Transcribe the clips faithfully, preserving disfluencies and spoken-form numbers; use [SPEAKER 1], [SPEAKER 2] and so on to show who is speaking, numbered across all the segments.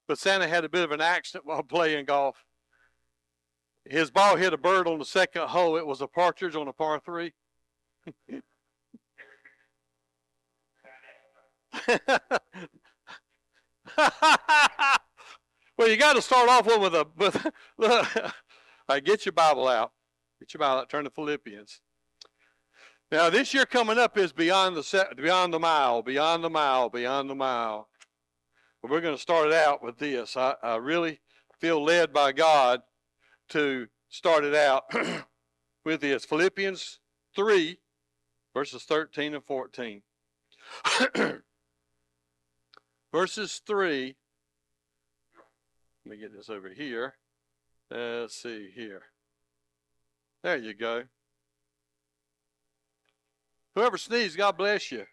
[SPEAKER 1] but Santa had a bit of an accident while playing golf. His ball hit a bird on the second hole. It was a partridge on a par three. Well, you got to start off with a. With, look, all right, get your Bible out. Get your Bible out. Turn to Philippians. Now, this year coming up is beyond the beyond the mile, beyond the mile, beyond the mile. But we're going to start it out with this. I, I really feel led by God to start it out with this. Philippians three, verses thirteen and fourteen. Verses three. Let me get this over here. Let's see here. There you go. Whoever sneezed, God bless you.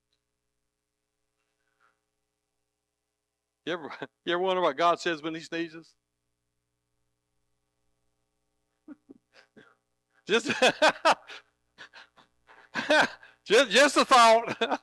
[SPEAKER 1] You ever, you ever wonder what God says when he sneezes? Just, just, just a thought.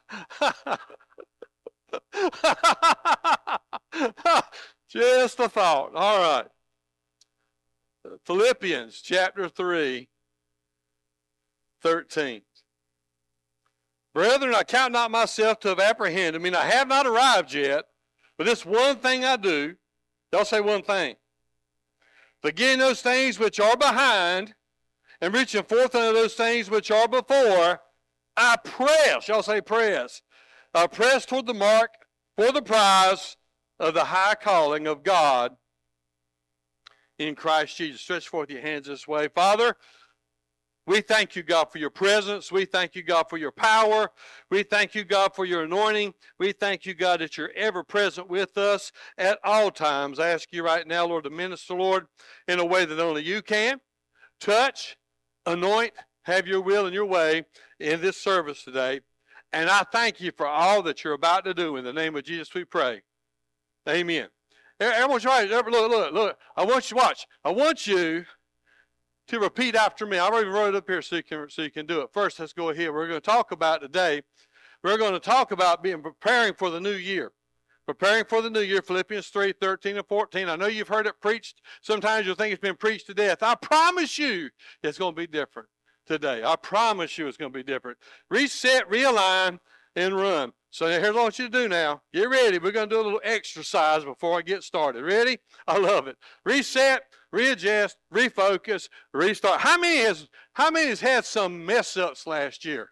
[SPEAKER 1] Just a thought. All right. Philippians chapter three, thirteen. Brethren, I count not myself to have apprehended. I mean, I have not arrived yet, but this one thing I do. Y'all say one thing. Forgetting those things which are behind and reaching forth unto those things which are before, I press. Y'all say press. I press toward the mark for the prize of the high calling of God in Christ Jesus. Stretch forth your hands this way. Father, we thank you, God, for your presence. We thank you, God, for your power. We thank you, God, for your anointing. We thank you, God, that you're ever present with us at all times. I ask you right now, Lord, to minister, Lord, in a way that only you can. Touch, anoint, have your will and your way in this service today. And I thank you for all that you're about to do. In the name of Jesus we pray. Amen. Everyone's right. Look, look, look. I want you to watch. I want you to repeat after me. I already wrote it up here so you can, so you can do it. First, let's go ahead. We're going to talk about today. We're going to talk about being preparing for the new year. Preparing for the new year, Philippians three, thirteen and fourteen. I know you've heard it preached. Sometimes you'll think it's been preached to death. I promise you it's going to be different today. I promise you it's going to be different. Reset, realign, and run. So here's what I want you to do now. Get ready. We're going to do a little exercise before I get started. Ready? I love it. Reset, readjust, refocus, restart. How many has, how many has had some mess-ups last year?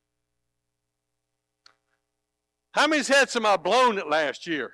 [SPEAKER 1] How many's had some I blown it last year?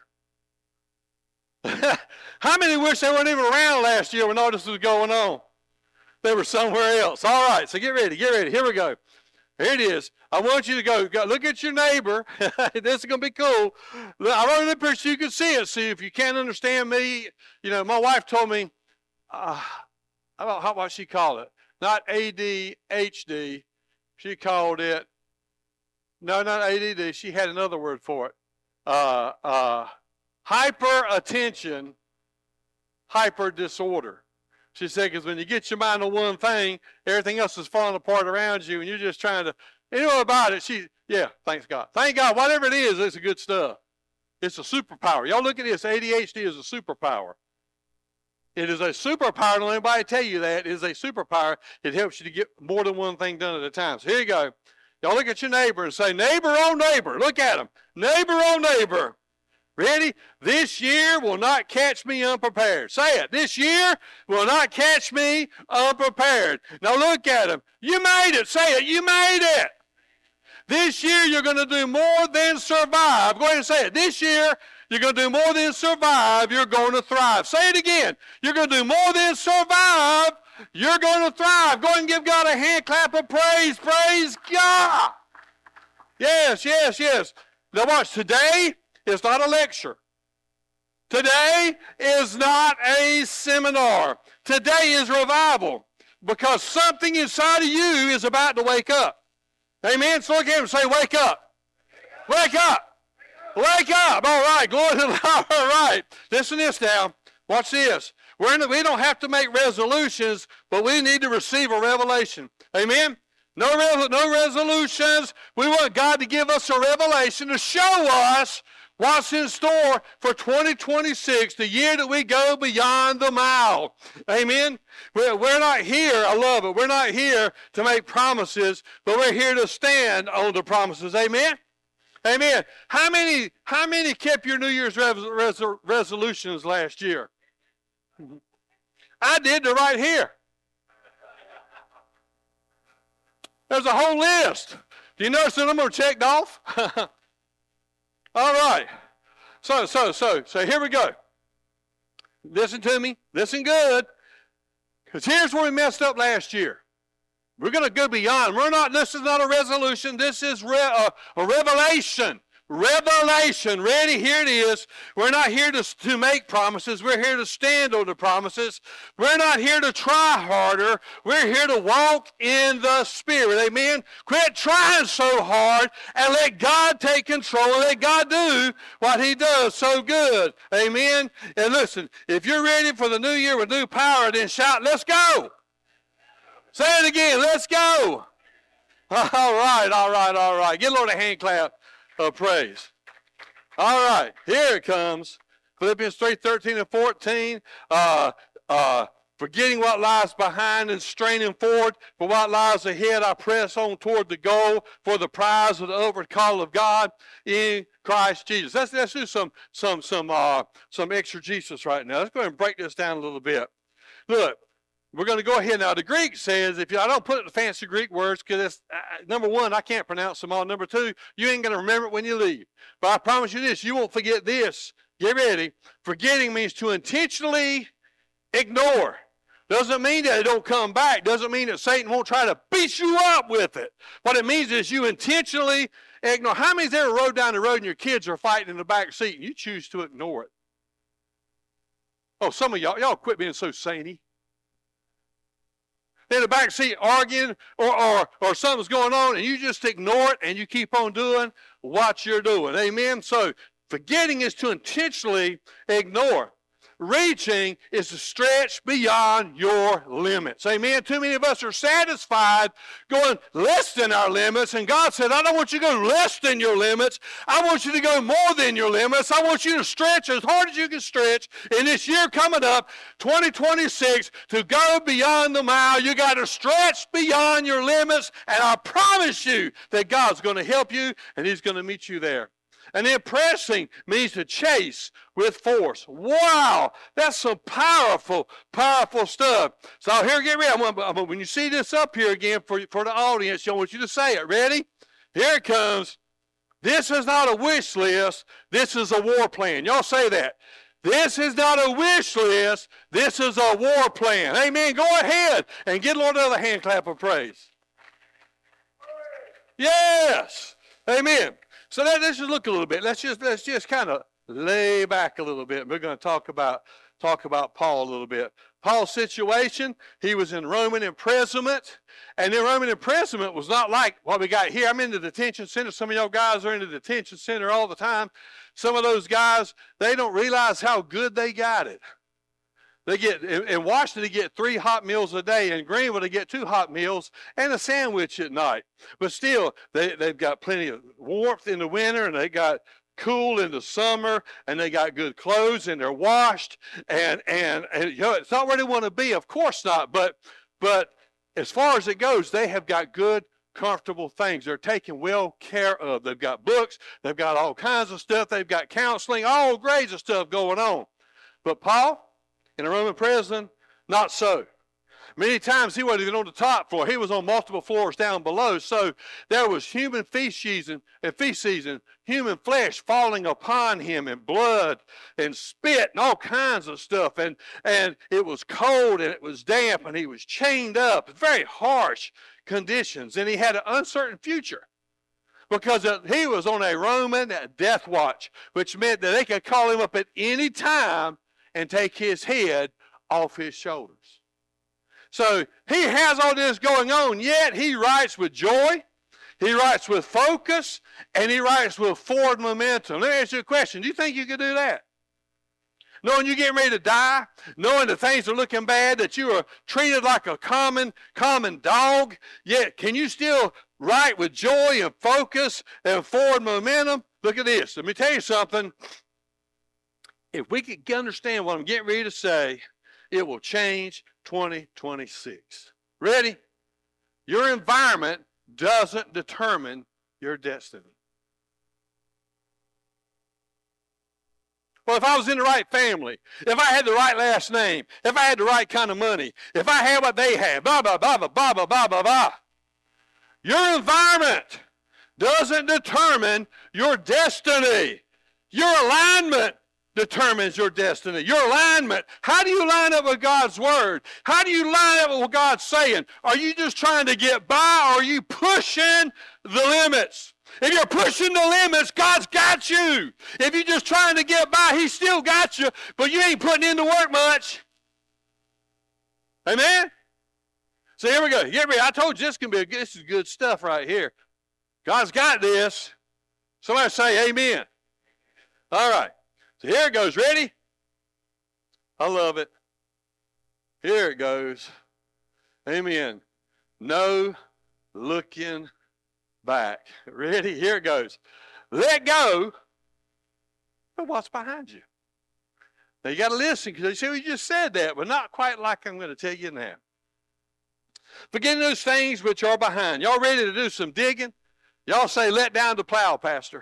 [SPEAKER 1] How many wish they weren't even around last year when all this was going on? They were somewhere else. All right, so get ready, get ready. Here we go. Here it is. I want you to go, go look at your neighbor. This is going to be cool. I wrote it up here so you can see it. See, if you can't understand me, you know, my wife told me, uh, I don't know what she called it. Not A D H D. She called it, no, not A D D. She had another word for it. Uh, uh, hyper attention, hyper disorder. She said, because when you get your mind on one thing, everything else is falling apart around you, and you're just trying to, you know about it. She, yeah, thanks God. Thank God, whatever it is, it's a good stuff. It's a superpower. Y'all look at this. A D H D is a superpower. It is a superpower. Don't anybody tell you that. It is a superpower. It helps you to get more than one thing done at a time. So here you go. Y'all look at your neighbor and say, neighbor, oh neighbor. Look at him. Neighbor, oh neighbor. Ready? This year will not catch me unprepared. Say it. This year will not catch me unprepared. Now look at him. You made it. Say it. You made it. This year you're going to do more than survive. Go ahead and say it. This year you're going to do more than survive. You're going to thrive. Say it again. You're going to do more than survive. You're going to thrive. Go ahead and give God a hand clap of praise. Praise God. Yes, yes, yes. Now watch. Today is not a lecture. Today is not a seminar. Today is revival, because something inside of you is about to wake up. Amen? So look at him and say, wake up. Wake up. Wake up. All right. Glory to the Lord. All right. Listen to this now. Watch this. We're in the, we don't have to make resolutions, but we need to receive a revelation. Amen? No, no resolutions. We want God to give us a revelation to show us What's in store for twenty twenty-six, the year that we go beyond the mile? Amen? We're, we're not here, I love it, we're not here to make promises, but we're here to stand on the promises. Amen? Amen. How many, how many kept your New Year's res res resolutions last year? I did, they're right here. There's a whole list. Do you notice that I'm going to checked off? All right. So, so, so, so here we go. Listen to me. Listen good. Because here's where we messed up last year. We're going to go beyond. We're not, this is not a resolution. This is re, uh, a revelation. Revelation. Ready? Here it is. We're not here to, to make promises. We're here to stand on the promises. We're not here to try harder. We're here to walk in the Spirit. Amen? Quit trying so hard and let God take control and let God do what He does so good. Amen? And listen, if you're ready for the new year with new power, then shout, let's go. Say it again, let's go. All right, all right, all right. Give the Lord a hand clap of praise. All right, here it comes. Philippians three, thirteen and fourteen. Uh, uh, Forgetting what lies behind and straining forward for what lies ahead, I press on toward the goal for the prize of the upward call of God in Christ Jesus. Let's, let's do some, some, some, uh, some exegesis right now. Let's go ahead and break this down a little bit. Look. We're going to go ahead now. The Greek says, if you, I don't put it in fancy Greek words because it's, uh, number one, I can't pronounce them all. Number two, you ain't going to remember it when you leave. But I promise you this, you won't forget this. Get ready. Forgetting means to intentionally ignore. Doesn't mean that it don't come back. Doesn't mean that Satan won't try to beat you up with it. What it means is you intentionally ignore. How many's ever rode down the road and your kids are fighting in the back seat and you choose to ignore it? Oh, some of y'all, y'all quit being so saney. In the back seat arguing or, or, or something's going on and you just ignore it and you keep on doing what you're doing. Amen? So forgetting is to intentionally ignore. Reaching is to stretch beyond your limits. Amen? Too many of us are satisfied going less than our limits, and God said, I don't want you to go less than your limits. I want you to go more than your limits. I want you to stretch as hard as you can stretch in this year coming up, twenty twenty-six, to go beyond the mile. You got to stretch beyond your limits, and I promise you that God's going to help you, and He's going to meet you there. And then pressing means to chase with force. Wow, that's some powerful, powerful stuff. So here, get ready. I'm gonna, when you see this up here again for, for the audience, I want you to say it. Ready? Here it comes. This is not a wish list. This is a war plan. Y'all say that. This is not a wish list. This is a war plan. Amen. Go ahead and get Lord another hand clap of praise. Yes. Amen. So let, let's just look a little bit. Let's just let's just kind of lay back a little bit. We're going to talk about talk about Paul a little bit. Paul's situation, he was in Roman imprisonment, and the Roman imprisonment was not like what we got here. I'm in the detention center. Some of y'all guys are in the detention center all the time. Some of those guys, they don't realize how good they got it. They get, in Washington, they get three hot meals a day. In Greenville, they get two hot meals and a sandwich at night. But still, they, they've got plenty of warmth in the winter, and they got cool in the summer, and they got good clothes, and they're washed. And, and, and you know, it's not where they want to be, of course not. But, but as far as it goes, they have got good, comfortable things. They're taken well care of. They've got books. They've got all kinds of stuff. They've got counseling, all grades of stuff going on. But Paul, in a Roman prison, not so. Many times he wasn't even on the top floor. He was on multiple floors down below. So there was human feces and, and feces and human flesh falling upon him, and blood and spit and all kinds of stuff. And, and it was cold and it was damp, and he was chained up. Very harsh conditions. And he had an uncertain future, because he was on a Roman death watch, which meant that they could call him up at any time and take his head off his shoulders. So he has all this going on, yet he writes with joy, he writes with focus, and he writes with forward momentum. Let me ask you a question. Do you think you could do that? Knowing you're getting ready to die, knowing that things are looking bad, that you are treated like a common, common dog, yet can you still write with joy and focus and forward momentum? Look at this. Let me tell you something. If we could understand what I'm getting ready to say, it will change twenty twenty-six. Ready? Your environment doesn't determine your destiny. Well, if I was in the right family, if I had the right last name, if I had the right kind of money, if I had what they had, blah, blah, blah, blah, blah, blah, blah, blah, blah. Your environment doesn't determine your destiny. Your alignment determines your destiny. Your alignment. How do you line up with God's word? How do you line up with what God's saying? Are you just trying to get by, or are you pushing the limits? If you're pushing the limits, God's got you. If you're just trying to get by, He still got you, but you ain't putting in the work much. Amen? So here we go. Get ready. I told you this can be a, this is good stuff right here. God's got this. Somebody say amen. All right. So here it goes. Ready? I love it. Here it goes. Amen. No looking back. Ready? Here it goes. Let go of what's behind you. Now you got to listen, because you see, we just said that, but not quite like I'm going to tell you now. Forgetting those things which are behind. Y'all ready to do some digging? Y'all say, let down the plow, Pastor.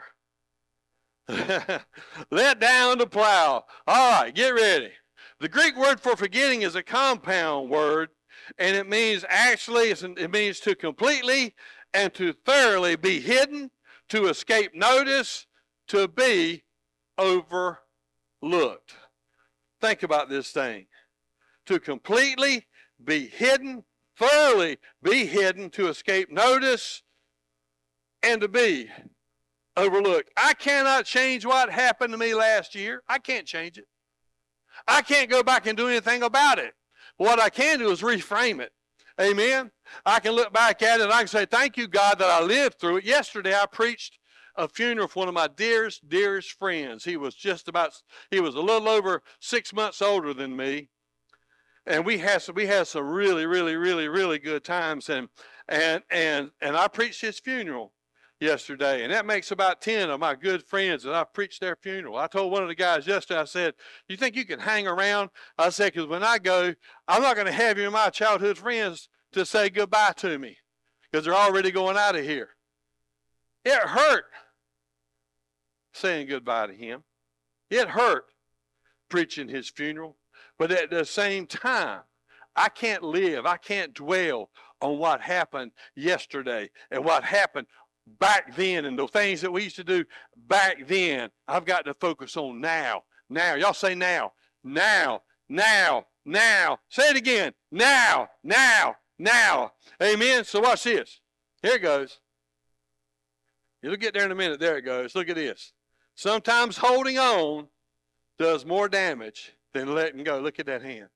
[SPEAKER 1] Let down the plow. All right, get ready. The Greek word for forgetting is a compound word, and it means actually, it means to completely and to thoroughly be hidden, to escape notice, to be overlooked. Think about this thing. To completely be hidden, thoroughly be hidden, to escape notice, and to be overlooked. I cannot change what happened to me last year. I can't change it. I can't go back and do anything about it. What I can do is reframe it. Amen. I can look back at it and I can say, thank you, God, that I lived through it. Yesterday I preached a funeral for one of my dearest, dearest friends. He was just about, he was a little over six months older than me. And we had some, we had some really, really, really, really good times. And, and, and, and I preached his funeral yesterday. And that makes about ten of my good friends that I've preached their funeral. I told one of the guys yesterday, I said, you think you can hang around? I said, because when I go, I'm not going to have you, my childhood friends, to say goodbye to me, because they're already going out of here. It hurt saying goodbye to him. It hurt preaching his funeral. But at the same time, I can't live, I can't dwell on what happened yesterday and what happened back then and the things that we used to do back then. I've got to focus on now. Now. Y'all say now. Now. Now. Now. Say it again. Now. Now. Now. Amen. So watch this. Here it goes. You'll get there in a minute. There it goes. Look at this. Sometimes holding on does more damage than letting go. Look at that hand.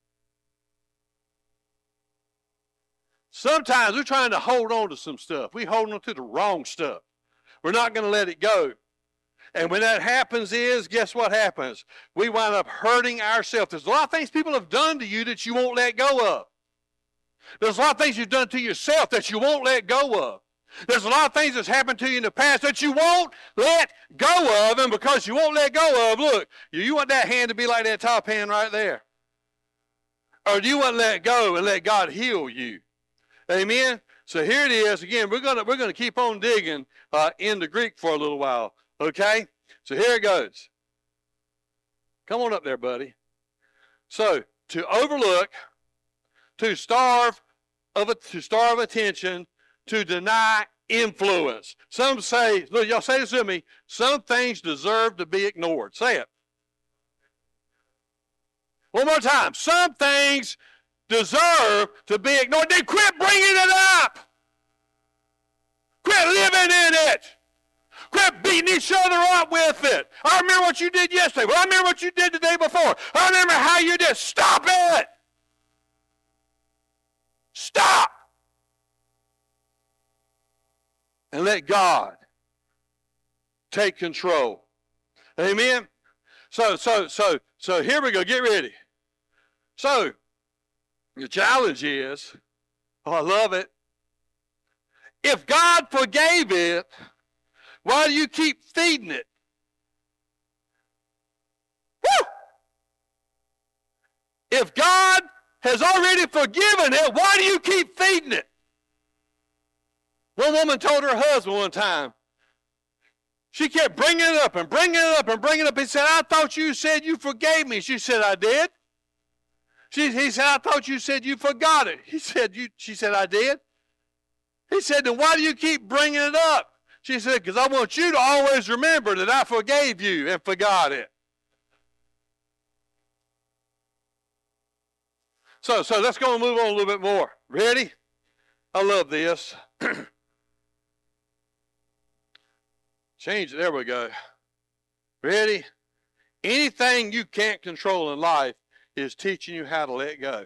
[SPEAKER 1] Sometimes we're trying to hold on to some stuff. We're holding on to the wrong stuff. We're not going to let it go. And when that happens is, guess what happens? We wind up hurting ourselves. There's a lot of things people have done to you that you won't let go of. There's a lot of things you've done to yourself that you won't let go of. There's a lot of things that's happened to you in the past that you won't let go of. And because you won't let go of, look, you want that hand to be like that top hand right there. Or do you want to let go and let God heal you? Amen. So here it is. Again, we're gonna we're gonna keep on digging uh, in the Greek for a little while. Okay. So here it goes. Come on up there, buddy. So to overlook, to starve of a, to starve attention, to deny influence. Some say, look, y'all say this with me. Some things deserve to be ignored. Say it. One more time. Some things deserve to be ignored. Then quit bringing it up. Quit living in it. Quit beating each other up with it. I remember what you did yesterday. Well, I remember what you did the day before. I remember how you did. Stop it. Stop. And let God take control. Amen. So, so, so, so here we go. Get ready. So, the challenge is, oh, I love it. If God forgave it, Why do you keep feeding it? Woo! If God has already forgiven it, why do you keep feeding it? One woman told her husband one time, she kept bringing it up and bringing it up and bringing it up. He said, I thought you said you forgave me. She said, I did. She, he said, I thought you said you forgot it. He said, you, she said, I did. He said, then why do you keep bringing it up? She said, because I want you to always remember that I forgave you and forgot it. So, so let's go and move on a little bit more. Ready? I love this. Change it. There we go. Ready? Anything you can't control in life is teaching you how to let go.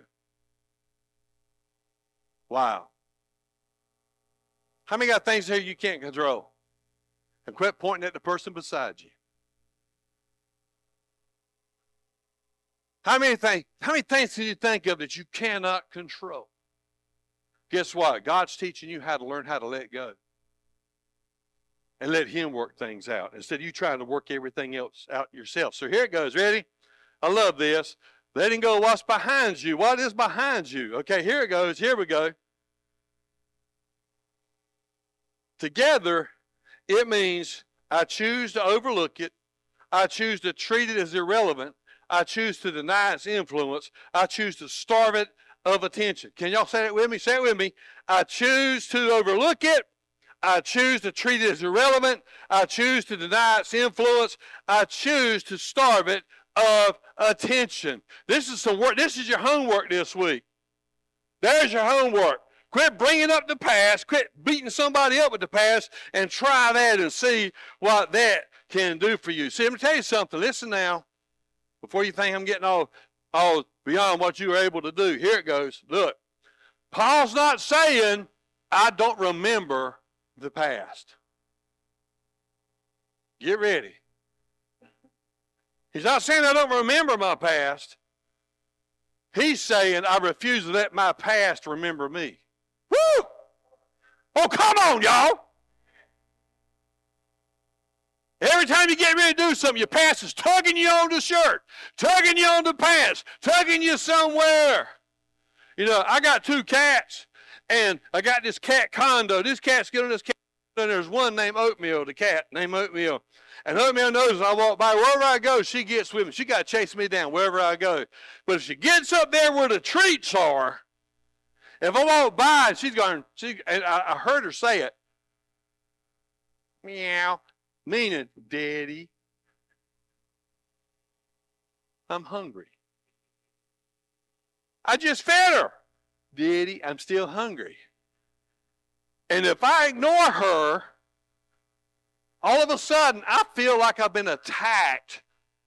[SPEAKER 1] Wow. How many got things here you can't control? And quit pointing at the person beside you. How many things, how many things can you think of that you cannot control? Guess what? God's teaching you how to learn how to let go. And let him work things out instead of you trying to work everything else out yourself. So here it goes. Ready? I love this. Letting go of what's behind you. What is behind you? Okay, here it goes. Here we go. Together, it means I choose to overlook it. I choose to treat it as irrelevant. I choose to deny its influence. I choose to starve it of attention. Can y'all say it with me? Say it with me. I choose to overlook it. I choose to treat it as irrelevant. I choose to deny its influence. I choose to starve it of attention. This is some work. This is your homework this week. There's your homework. Quit bringing up the past. Quit beating somebody up with the past and try that and see what that can do for you. See, let me tell you something. Listen now. Before you think I'm getting all, all beyond what you were able to do. Here it goes. Look. Paul's not saying, I don't remember the past. Get ready. He's not saying I don't remember my past. He's saying I refuse to let my past remember me. Woo! Oh, come on, y'all. Every time you get ready to do something, your past is tugging you on the shirt, tugging you on the pants, tugging you somewhere. You know, I got two cats. And I got this cat condo. This cat's getting this cat. And there's one named Oatmeal, the cat named Oatmeal. And Oatmeal knows when I walk by, wherever I go, she gets with me. She got to chase me down wherever I go. But if she gets up there where the treats are, if I walk by and she's going, she, and I, I heard her say it, meow, meaning, Daddy, I'm hungry. I just fed her. Daddy, I'm still hungry. And if I ignore her, all of a sudden, I feel like I've been attacked.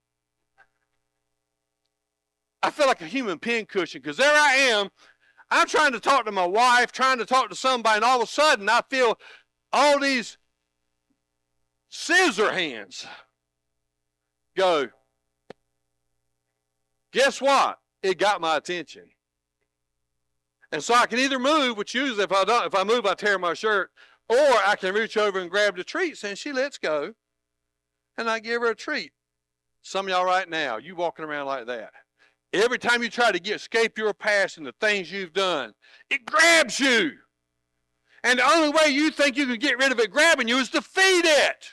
[SPEAKER 1] I feel like a human pincushion because there I am. I'm trying to talk to my wife, trying to talk to somebody, and all of a sudden, I feel all these scissor hands go. Guess what? It got my attention. And so I can either move, which usually if I don't, if I move, I tear my shirt, or I can reach over and grab the treats, and she lets go, and I give her a treat. Some of y'all right now, you walking around like that. Every time you try to get escape your past and the things you've done, it grabs you. And the only way you think you can get rid of it grabbing you is to feed it.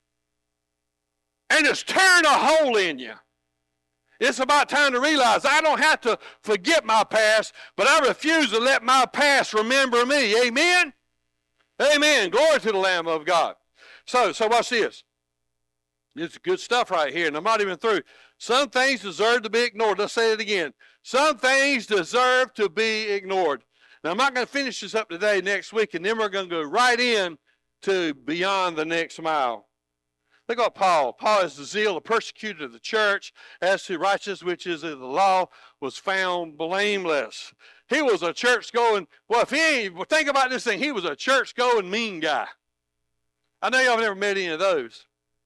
[SPEAKER 1] And it's tearing a hole in you. It's about time to realize I don't have to forget my past, but I refuse to let my past remember me. Amen? Amen. Glory to the Lamb of God. So, so watch this. It's good stuff right here, and I'm not even through. Some things deserve to be ignored. Let's say it again. Some things deserve to be ignored. Now, I'm not going to finish this up today, next week, and then we're going to go right in to beyond the next mile. Look at Paul. Paul is the zeal, the persecutor of the church, as to righteousness, which is of the law, was found blameless. He was a church-going, well, if he ain't, think about this thing, he was a church-going mean guy. I know y'all have never met any of those.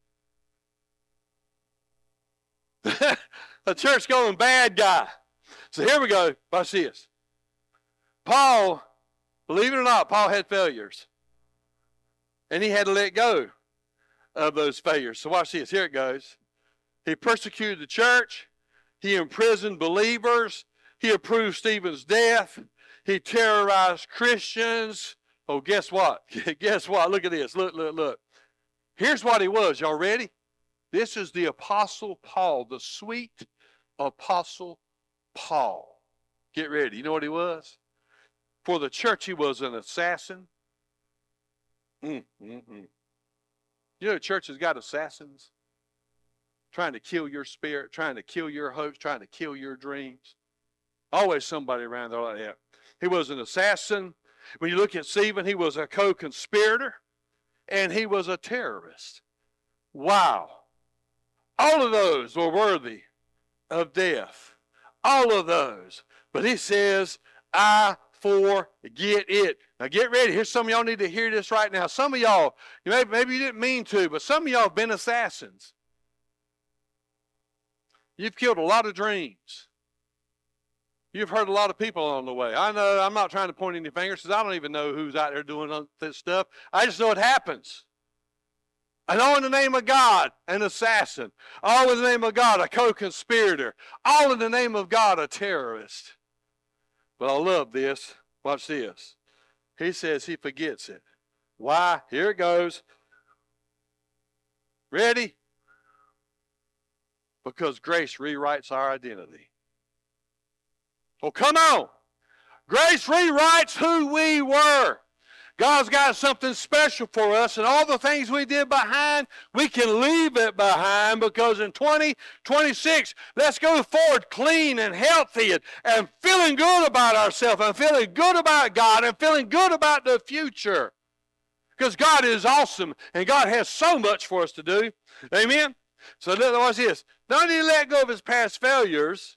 [SPEAKER 1] A church-going bad guy. So here we go. Watch this. Paul, believe it or not, Paul had failures. And he had to let go. of those failures. So watch this. Here it goes. He persecuted the church. He imprisoned believers. He approved Stephen's death. He terrorized Christians. Oh, guess what? Guess what? Look at this. Look, look, look. Here's what he was. Y'all ready? This is the Apostle Paul, the sweet Apostle Paul. Get ready. You know what he was? For the church, he was an assassin. Mm, mm, mm. You know the church has got assassins trying to kill your spirit, trying to kill your hopes, trying to kill your dreams. Always somebody around there like that. He was an assassin. When you look at Stephen, he was a co-conspirator, and he was a terrorist. Wow. All of those were worthy of death. All of those. But he says, I forget it. Now get ready. Here's some of y'all need to hear this right now. Some of y'all, maybe, maybe you didn't mean to, but some of y'all have been assassins. You've killed a lot of dreams. You've hurt a lot of people along the way. I know, I'm not trying to point any fingers because I don't even know who's out there doing this stuff. I just know it happens. And all in the name of God, an assassin. All in the name of God, a co-conspirator. All in the name of God, a terrorist. But I love this. Watch this. He says he forgets it. Why? Here it goes. Ready? Because grace rewrites our identity. Oh, come on. Grace rewrites who we were. God's got something special for us, and all the things we did behind, we can leave it behind, because in twenty twenty-six, let's go forward clean and healthy and, and feeling good about ourselves and feeling good about God and feeling good about the future. Because God is awesome, and God has so much for us to do. Amen? So watch this. Don't he let go of his past failures.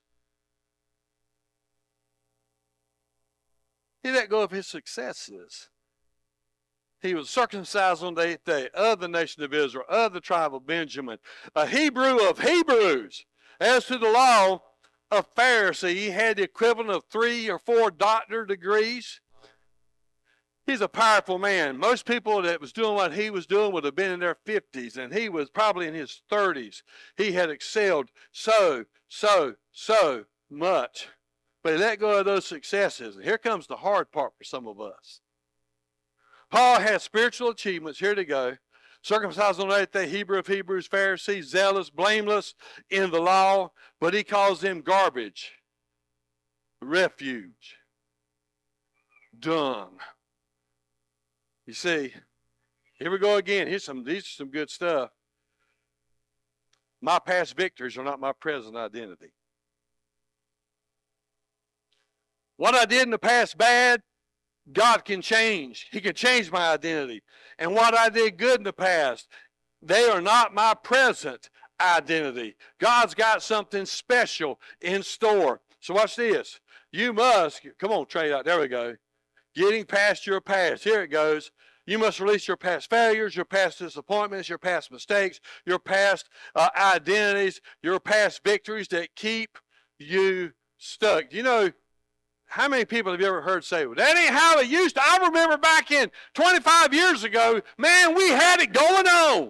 [SPEAKER 1] He let go of his successes. He was circumcised on the eighth day, of the nation of Israel, of the tribe of Benjamin, a Hebrew of Hebrews. As to the law, a Pharisee. He had the equivalent of three or four doctor degrees. He's a powerful man. Most people that was doing what he was doing would have been in their fifties, and he was probably in his thirties. He had excelled so, so, so much. But he let go of those successes. And here comes the hard part for some of us. Paul has spiritual achievements. Here to go. Circumcised on the eighth day, Hebrew of Hebrews, Pharisee, zealous, blameless in the law, but he calls them garbage, refuge, dung. You see, here we go again. Here's some, these are some good stuff. My past victories are not my present identity. What I did in the past bad, God can change. He can change my identity. And what I did good in the past, they are not my present identity. God's got something special in store. So watch this. You must, come on, trade out. There we go. Getting past your past. Here it goes. You must release your past failures, your past disappointments, your past mistakes, your past uh, identities, your past victories that keep you stuck. You know, how many people have you ever heard say, well, that ain't how it used to? I remember back in twenty-five years ago, man, we had it going on.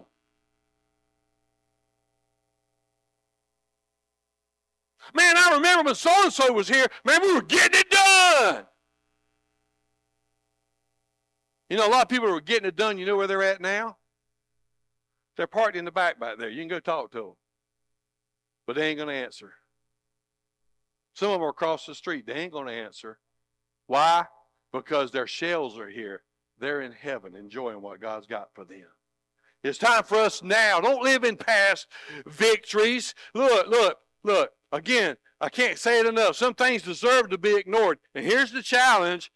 [SPEAKER 1] Man, I remember when so-and-so was here, man, we were getting it done. You know, a lot of people who are getting it done, you know where they're at now? They're parked in the back back there. You can go talk to them. But they ain't going to answer. Some of them are across the street. They ain't going to answer. Why? Because their shells are here. They're in heaven enjoying what God's got for them. It's time for us now. Don't live in past victories. Look, look, look. Again, I can't say it enough. Some things deserve to be ignored. And here's the challenge.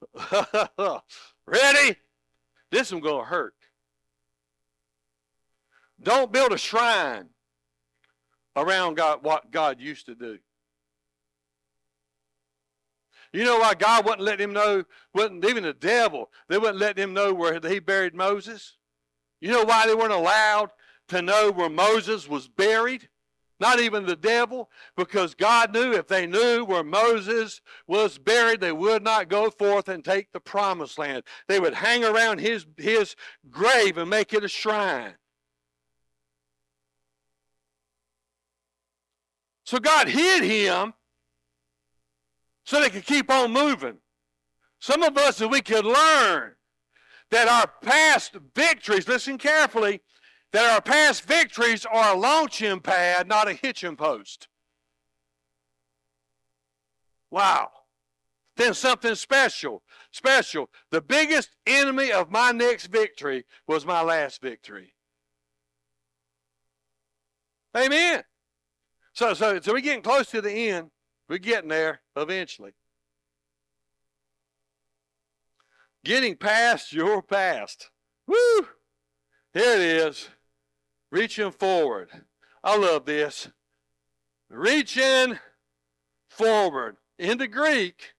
[SPEAKER 1] Ready? This one's going to hurt. Don't build a shrine around God, what God used to do. You know why God wouldn't let him know, wouldn't, even the devil, they wouldn't let him know where he buried Moses? You know why they weren't allowed to know where Moses was buried? Not even the devil, because God knew if they knew where Moses was buried, they would not go forth and take the promised land. They would hang around his, his grave and make it a shrine. So God hid him so they could keep on moving. Some of us, if we could learn that our past victories, listen carefully, that our past victories are a launching pad, not a hitching post. Wow. Then something special, special. The biggest enemy of my next victory was my last victory. Amen. So, so, so we're getting close to the end. We're getting there eventually. Getting past your past. Woo! Here it is. Reaching forward. I love this. Reaching forward. In the Greek,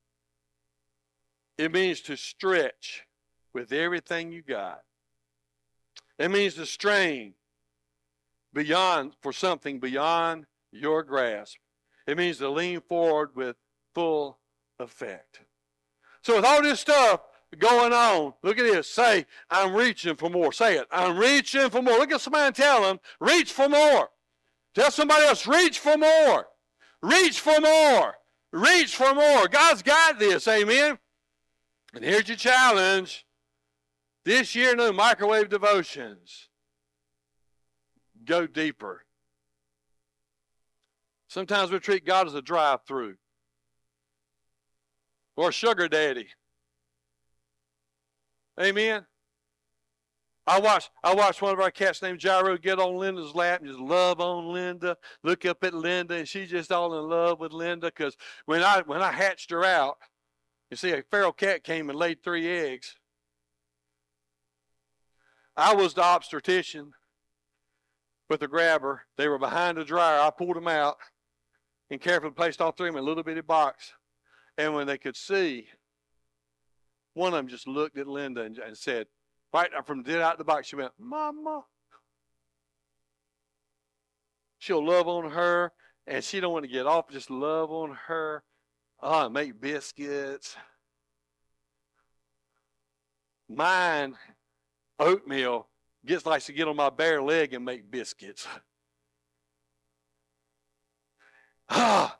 [SPEAKER 1] it means to stretch with everything you got. It means to strain beyond for something beyond your grasp. It means to lean forward with full effect. So with all this stuff going on, look at this. Say, I'm reaching for more. Say it. I'm reaching for more. Look at somebody and tell them, reach for more. Tell somebody else, reach for more. Reach for more. Reach for more. God's got this. Amen. And here's your challenge. This year, no microwave devotions. Go deeper. Sometimes we treat God as a drive-through or a sugar daddy. Amen. I watched, I watched one of our cats named Gyro get on Linda's lap and just love on Linda, look up at Linda, and she's just all in love with Linda because when I, when I hatched her out, you see, a feral cat came and laid three eggs. I was the obstetrician with the grabber. They were behind the dryer. I pulled them out and carefully placed all three of them in a little bitty box. And when they could see, one of them just looked at Linda and, and said, right from dead out the box, she went, Mama. She'll love on her, and she don't want to get off, just love on her. Oh, make biscuits. Mine, oatmeal, gets likes to get on my bare leg and make biscuits. Ah.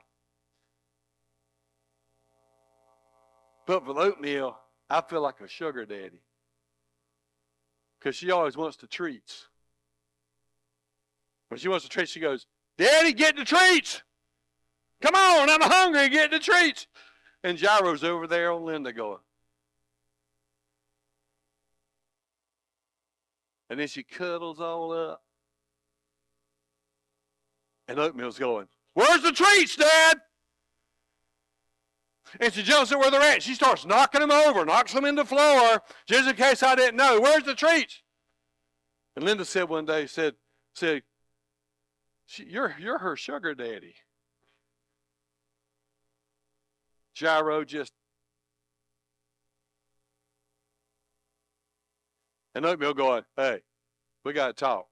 [SPEAKER 1] But with oatmeal, I feel like a sugar daddy. Because she always wants the treats. When she wants the treats, she goes, Daddy, get the treats. Come on, I'm hungry, get the treats. And Gyro's over there on Linda going. And then she cuddles all up. And Oatmeal's going, where's the treats, Dad? And she jumps at where they're at. She starts knocking them over, knocks them into the floor, just in case I didn't know. Where's the treats? And Linda said one day, said, said, you're, you're her sugar daddy. Gyro just, and Oatmeal going, hey, we got to talk.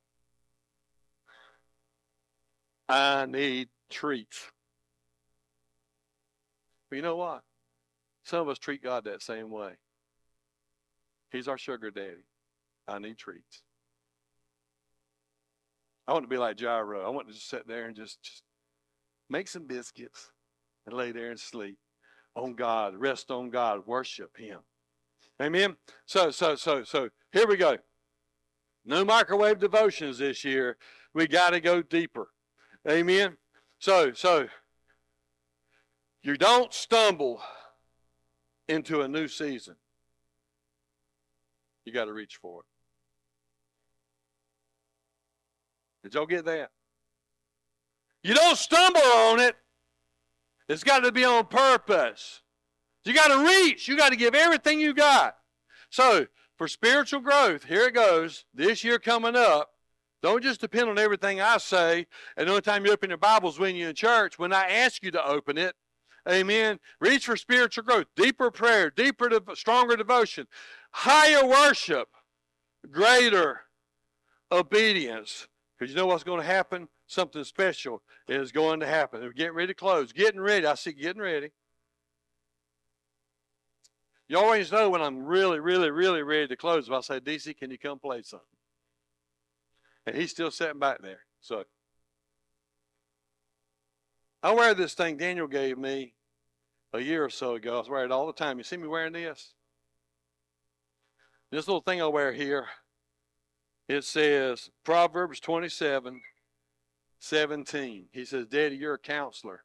[SPEAKER 1] I need treats. But you know what? Some of us treat God that same way. He's our sugar daddy. I need treats. I want to be like Gyro. I want to just sit there and just, just make some biscuits and lay there and sleep on God, rest on God, worship Him. Amen? So, so, so, so, here we go. No microwave devotions this year. We got to go deeper. Amen? So, so, you don't stumble into a new season. You got to reach for it. Did y'all get that? You don't stumble on it. It's got to be on purpose. You got to reach. You got to give everything you got. So, for spiritual growth, here it goes. This year coming up, don't just depend on everything I say. And the only time you open your Bibles when you're in church, when I ask you to open it, amen. Reach for spiritual growth, deeper prayer, deeper, stronger devotion, higher worship, greater obedience. Because you know what's going to happen? Something special is going to happen. We're getting ready to close. Getting ready. I see getting ready. You always know when I'm really, really, really ready to close. If I say, D C, can you come play something? And he's still sitting back there. So, I wear this thing Daniel gave me a year or so ago. I wear it all the time. You see me wearing this? This little thing I wear here, it says Proverbs twenty-seven seventeen. He says, Daddy, you're a counselor.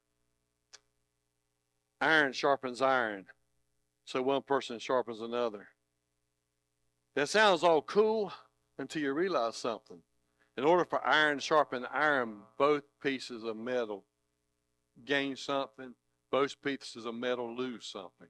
[SPEAKER 1] Iron sharpens iron, so one person sharpens another. That sounds all cool until you realize something. In order for iron to sharpen iron, both pieces of metal gain something, both pieces of metal lose something.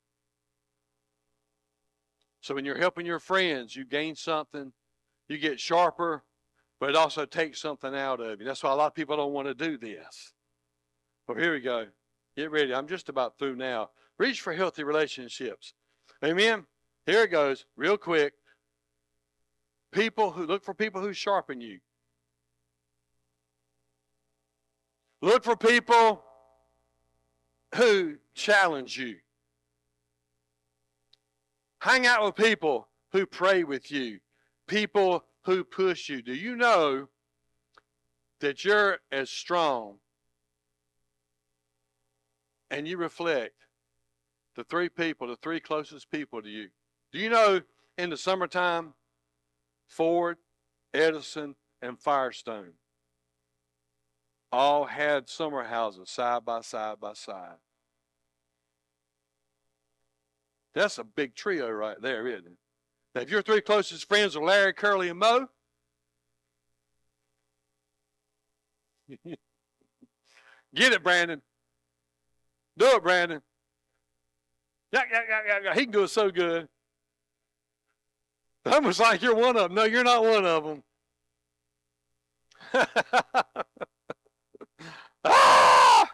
[SPEAKER 1] So when you're helping your friends, you gain something, you get sharper, but it also takes something out of you. That's why a lot of people don't want to do this. But here we go. Get ready. I'm just about through now. Reach for healthy relationships. Amen? Here it goes, real quick. People who look for people who sharpen you. Look for people who challenge you. Hang out with people who pray with you. People who push you. Do you know that you're as strong and you reflect the three people, the three closest people to you? Do you know in the summertime, Ford, Edison, and Firestone all had summer houses side by side by side? That's a big trio right there, isn't it? Now, if your three closest friends are Larry, Curly, and Moe, get it, Brandon. Do it, Brandon. Yeah, yeah, yeah, yeah, yeah. He can do it so good. Almost like you're one of them. No, you're not one of them. Ah!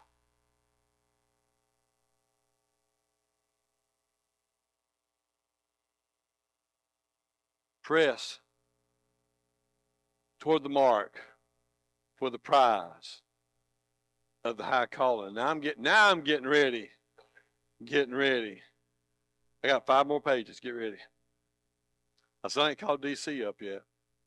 [SPEAKER 1] Press toward the mark for the prize of the high calling. Now I'm getting now I'm getting ready. Getting ready. I got five more pages. Get ready. I still ain't called D C up yet.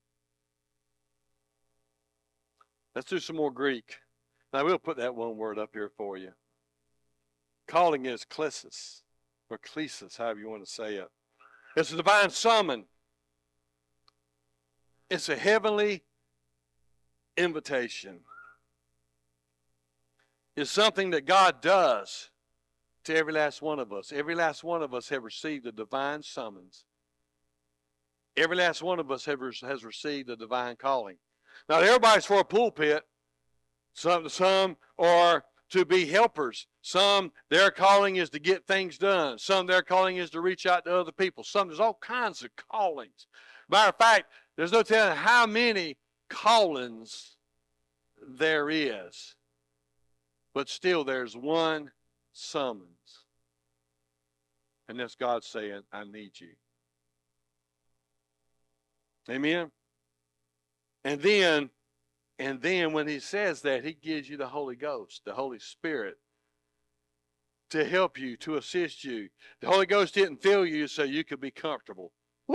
[SPEAKER 1] Let's do some more Greek. Now we'll put that one word up here for you. Calling is klesis, or klesis, however you want to say it. It's a divine summon. It's a heavenly invitation. It's something that God does to every last one of us. Every last one of us have received a divine summons. Every last one of us have, has received a divine calling. Not everybody's for a pulpit. Some, some are to be helpers. Some, their calling is to get things done. Some, their calling is to reach out to other people. Some, there's all kinds of callings. Matter of fact, there's no telling how many callings there is. But still, there's one summons. And that's God saying, I need you. Amen? And then, and then when he says that, he gives you the Holy Ghost, the Holy Spirit, to help you, to assist you. The Holy Ghost didn't fill you so you could be comfortable. Woo!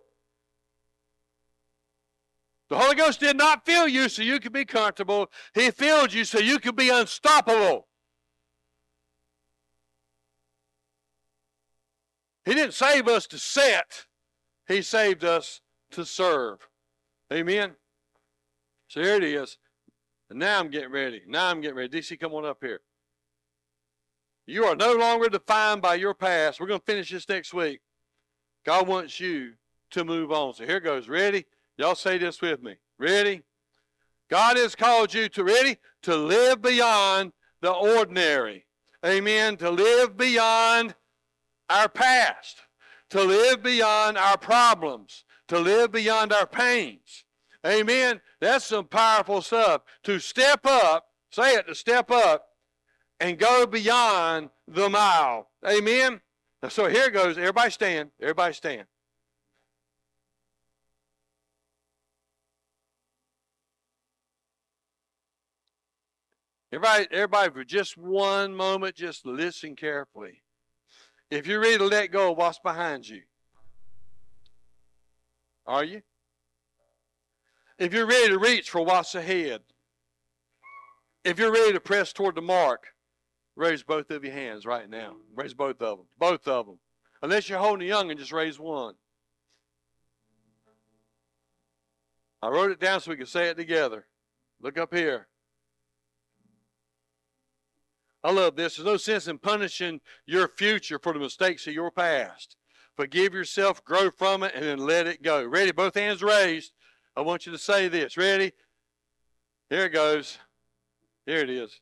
[SPEAKER 1] The Holy Ghost did not fill you so you could be comfortable. He filled you so you could be unstoppable. He didn't save us to sit. He saved us to serve. Amen? So here it is. And now I'm getting ready. Now I'm getting ready. D C, come on up here. You are no longer defined by your past. We're going to finish this next week. God wants you to move on. So here goes. Ready? Y'all say this with me. Ready? God has called you to, ready? To live beyond the ordinary. Amen? To live beyond our past. To live beyond our problems. To live beyond our pains. Amen? That's some powerful stuff. To step up, say it, to step up and go beyond the mile. Amen? Now, so here goes. Everybody stand. Everybody stand. Everybody, everybody, for just one moment, just listen carefully. If you're ready to let go of what's behind you, are you? If you're ready to reach for what's ahead, If you're ready to press toward the mark, raise both of your hands right now. Raise both of them. Both of them. Unless you're holding a young and just raise one. I wrote it down so we could say it together. Look up here. I love this. There's no sense in punishing your future for the mistakes of your past. Forgive yourself, grow from it, and then let it go. Ready? Both hands raised. I want you to say this. Ready? Here it goes. Here it is.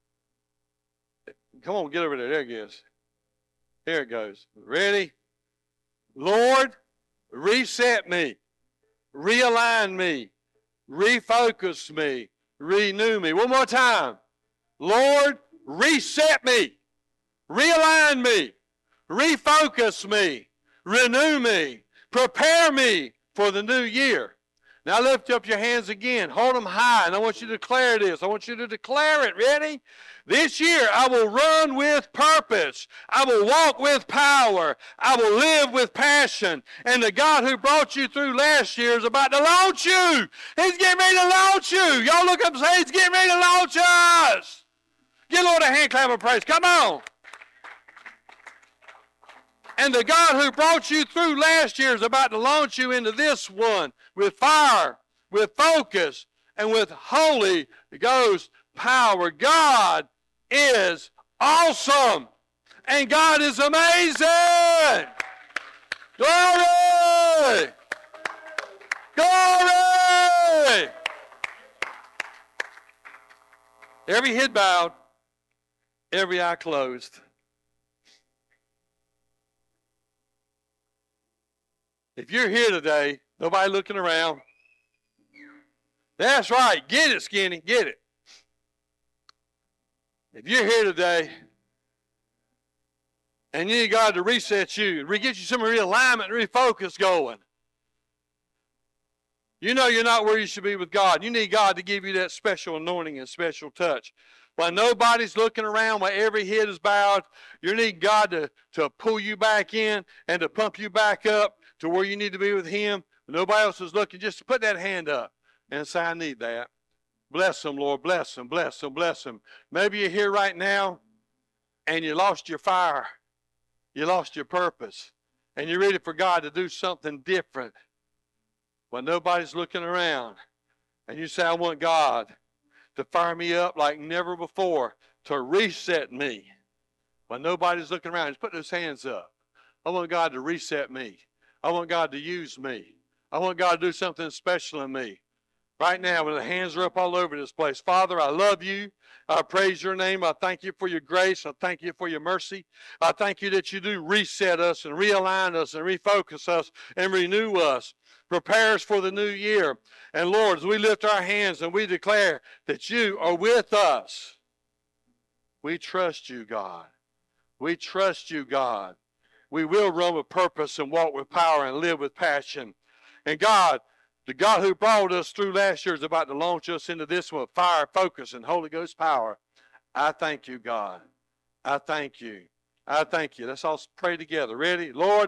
[SPEAKER 1] Come on, get over there. There it is. Here it goes. Ready? Lord, reset me. Realign me. Refocus me. Renew me. One more time. Lord, reset me. Realign me. Refocus me. Renew me. Prepare me for the new year. Now lift up your hands again. Hold them high, and I want you to declare this. I want you to declare it. Ready? This year I will run with purpose. I will walk with power. I will live with passion. And the God who brought you through last year is about to launch you. He's getting ready to launch you. Y'all look up and say, He's getting ready to launch us. Give Lord a hand clap of praise. Come on. And the God who brought you through last year is about to launch you into this one with fire, with focus, and with Holy Ghost power. God is awesome. And God is amazing. Glory! Glory! Every head bowed, every eye closed. If you're here today, nobody looking around. That's right. Get it, Skinny. Get it. If you're here today and you need God to reset you, get you some realignment and refocus going, you know you're not where you should be with God. You need God to give you that special anointing and special touch. While nobody's looking around, while every head is bowed, you need God to, to pull you back in and to pump you back up to where you need to be with Him. Nobody else is looking. Just put that hand up and say, I need that. Bless them, Lord. Bless them, bless them, bless them. Maybe you're here right now and you lost your fire. You lost your purpose. And you're ready for God to do something different when nobody's looking around. And you say, I want God to fire me up like never before, to reset me when nobody's looking around. Just put those hands up. I want God to reset me. I want God to use me. I want God to do something special in me. Right now, when the hands are up all over this place, Father, I love you. I praise your name. I thank you for your grace. I thank you for your mercy. I thank you that you do reset us and realign us and refocus us and renew us. Prepare us for the new year. And Lord, as we lift our hands and we declare that you are with us, we trust you, God. We trust you, God. We will run with purpose and walk with power and live with passion. And God, the God who brought us through last year is about to launch us into this one with fire, focus, and Holy Ghost power. I thank you, God. I thank you. I thank you. Let's all pray together. Ready? Lord,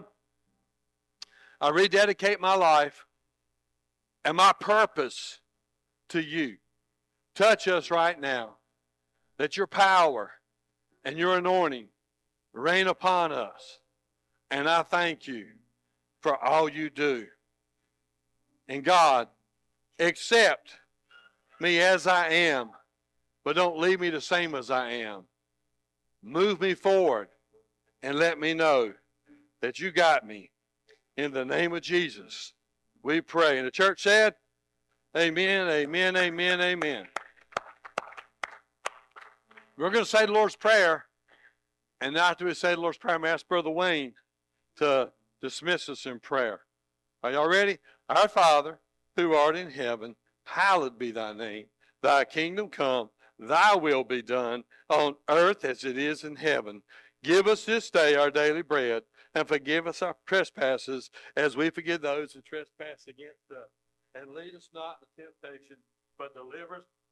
[SPEAKER 1] I rededicate my life and my purpose to you. Touch us right now. Let your power and your anointing rain upon us. And I thank you for all you do. And God, accept me as I am, but don't leave me the same as I am. Move me forward and let me know that you got me. In the name of Jesus, we pray. And the church said, amen, amen, amen, amen. We're going to say the Lord's Prayer. And after we say the Lord's Prayer, I'm going to ask Brother Wayne to dismiss us in prayer. Are y'all ready? Our Father, who art in heaven, hallowed be thy name. Thy kingdom come, thy will be done on earth as it is in heaven. Give us this day our daily bread, and forgive us our trespasses as we forgive those who trespass against us. And lead us not into temptation, but deliver us